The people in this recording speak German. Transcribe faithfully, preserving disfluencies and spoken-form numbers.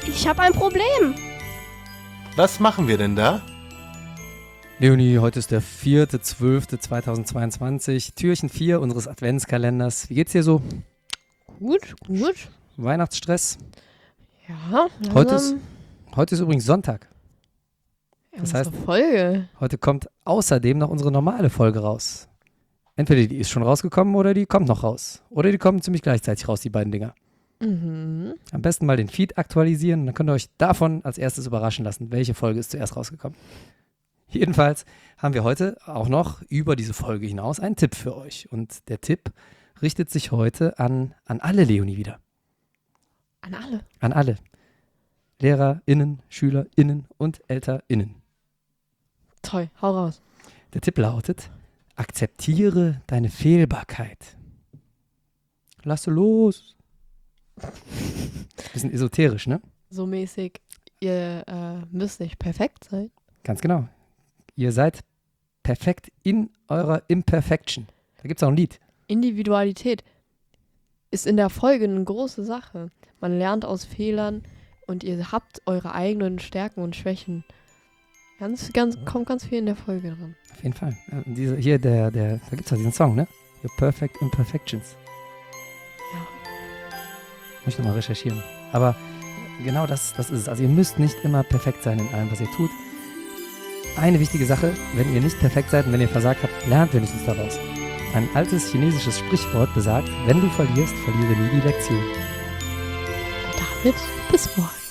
Ich habe ein Problem. Was machen wir denn da? Leonie, heute ist der vierte zwölfte zweitausendzweiundzwanzig, Türchen vier unseres Adventskalenders. Wie geht's dir so? Gut, gut. Weihnachtsstress? Ja. Heute ist, heute ist übrigens Sonntag. Das heißt- heißt Folge. Heute kommt außerdem noch unsere normale Folge raus. Entweder die ist schon rausgekommen oder die kommt noch raus. Oder die kommen ziemlich gleichzeitig raus, die beiden Dinger. Mhm. Am besten mal den Feed aktualisieren, dann könnt ihr euch davon als erstes überraschen lassen, welche Folge ist zuerst rausgekommen. Jedenfalls haben wir heute auch noch über diese Folge hinaus einen Tipp für euch. Und der Tipp richtet sich heute an, an alle Leonie wieder. An alle. An alle. LehrerInnen, SchülerInnen und ElternInnen. Toll, hau raus. Der Tipp lautet: Akzeptiere deine Fehlbarkeit. Lasse los. Bisschen esoterisch, ne? So mäßig, ihr äh, müsst nicht perfekt sein. Ganz genau. Ihr seid perfekt in eurer Imperfection. Da gibt es auch ein Lied. Individualität ist in der Folge eine große Sache. Man lernt aus Fehlern und ihr habt eure eigenen Stärken und Schwächen. Ganz, ganz, kommt ganz viel in der Folge dran. Auf jeden Fall. Äh, Diese, hier, der, der, da gibt es ja diesen Song, ne? Your Perfect Imperfections. Ja. Muss ich nochmal recherchieren. Aber genau das, das ist es. Also ihr müsst nicht immer perfekt sein in allem, was ihr tut. Eine wichtige Sache: Wenn ihr nicht perfekt seid und wenn ihr versagt habt, lernt wenigstens daraus. Ein altes chinesisches Sprichwort besagt: Wenn du verlierst, verliere nie die Lektion. Und damit bis morgen.